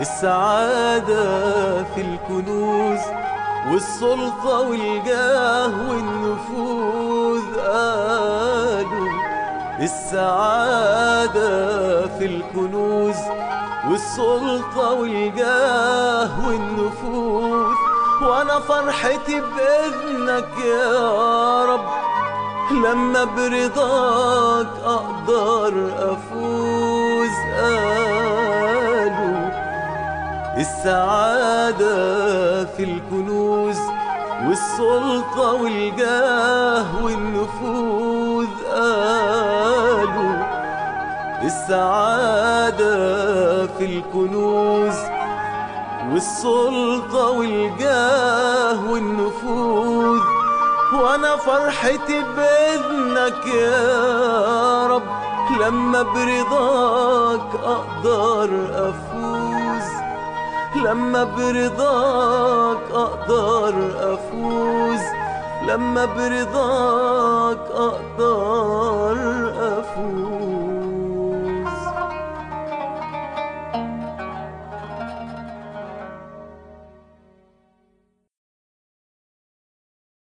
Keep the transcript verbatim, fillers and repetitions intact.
السعادة في الكنوز والسلطة والجاه والنفوذ. قالوا السعادة في الكنوز والسلطة والجاه والنفوذ، وانا فرحتي بإذنك يا رب لما برضاك اقدر افوز. قالوا السعادة في الكنوز والسلطة والجاه والنفوذ. قالوا السعادة في الكنوز والسلطة والجاه والنفوذ، وانا فرحتي بإذنك يا رب لما برضاك اقدر افوز. لما برضاك اقدر افوز. لما برضاك اقدر افوز.